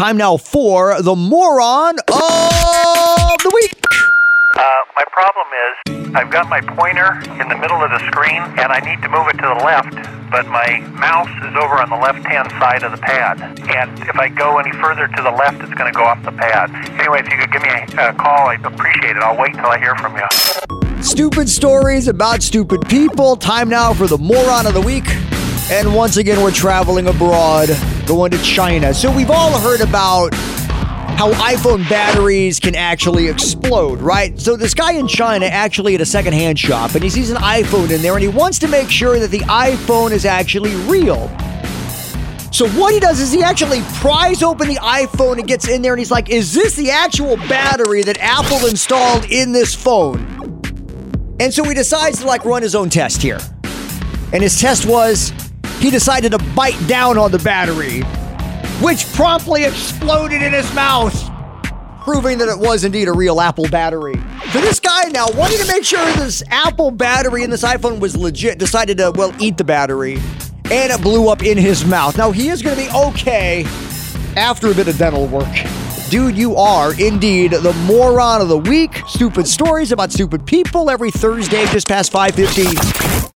time now for the moron of the week. My problem is I've got my pointer in the middle of the screen and I need to move it to the left, but my mouse is over on the left-hand side of the pad. And if I go any further to the left, it's going to go off the pad. Anyway, if you could give me a call, I'd appreciate it. I'll wait until I hear from you. Stupid stories about stupid people. Time now for the moron of the week. And once again, we're traveling abroad, going to China. So we've all heard about how iPhone batteries can actually explode, right? So this guy in China actually at a secondhand shop, and he sees an iPhone in there, and he wants to make sure that the iPhone is actually real. So what he does is he actually pries open the iPhone and gets in there, and he's like, is this the actual battery that Apple installed in this phone? And so he decides to run his own test here. And his test was, he decided to bite down on the battery, which promptly exploded in his mouth, proving that it was indeed a real Apple battery. So this guy now, wanting to make sure this Apple battery in this iPhone was legit, decided to, eat the battery, and it blew up in his mouth. Now, he is going to be okay after a bit of dental work. Dude, you are indeed the moron of the week. Stupid stories about stupid people every Thursday just past 5:50.